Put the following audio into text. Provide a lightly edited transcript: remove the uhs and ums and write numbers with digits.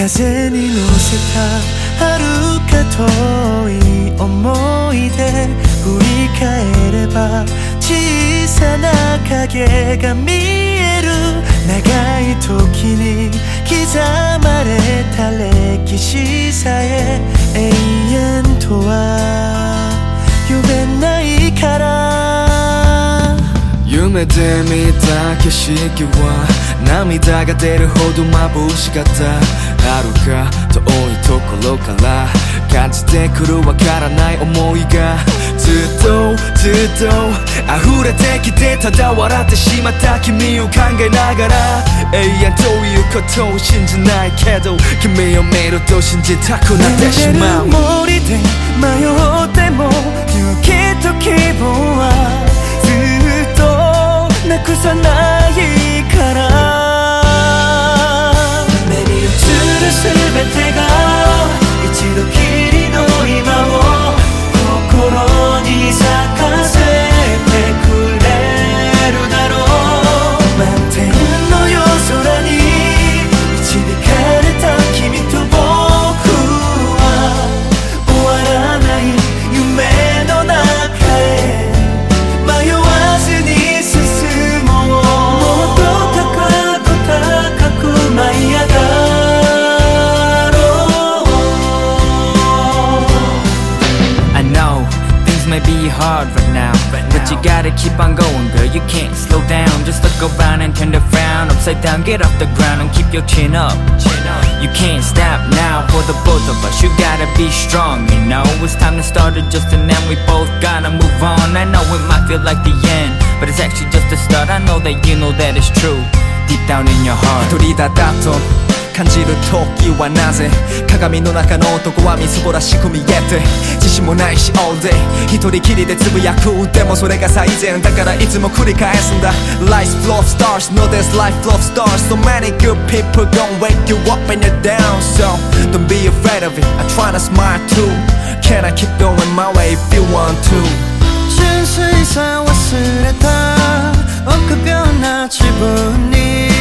風に乗せた遥か遠い思い出振り返れば小さな影が見える長い時に刻まれた歴史さえ永遠とは呼べないから夢で見た景色は涙が出るほど眩しかった遥か遠いところから感じてくるわからない思いがずっと溢れてきてただ笑ってしまった君を考えながら永遠ということを信じないけど君を見ると信じたくなってしまう森で迷っても勇気と希望はずっとなくさないから目に映る全てが一度きりの今を心に咲かせてくれるだろう満天の夜空に導かれた君と僕は終わらない夢の中へ迷わずに進もうもっと高く高く舞い上がろう I know things may be hard right now, but you gotta keep on going, girl. You can't slow down. Just look around and turn the frown upside down. Get off the ground and keep your chin up. You can't stop now for the both of us. You gotta be strong, you know. It's time to start adjusting and we both gotta move on. I know it might feel like the end, but it's actually just the start. I know that you know that it's true deep down in your heart. 一人だと感じる時はなぜ鏡の中の男はみすぼらしく見えて自信もないし all day 一人きりでつぶやくでもそれが最善だからいつも繰り返すんだ Life's full of stars No there's life full of stars So many good people gon' wake you up and you're down So don't be afraid of it I try to smile too Can I keep going my way if you want to 純粋さ忘れた臆病な自分に